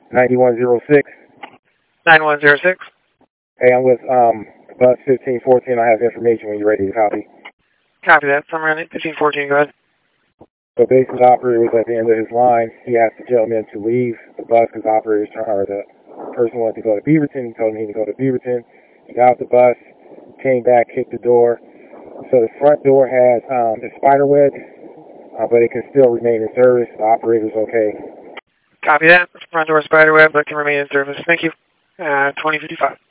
9106. 9106. Hey, I'm with bus 1514. I have information when you're ready to copy. Copy that. Somewhere in 1514, go ahead. So basically, the operator was at the end of his line. He asked the gentleman to leave the bus because the person wanted to go to Beaverton. He told him he could go to Beaverton. He got off the bus, came back, kicked the door. So the front door has a spider web, but it can still remain in service. The operator's okay. Copy that. Front door spider web, but can remain in service. Thank you. 2055.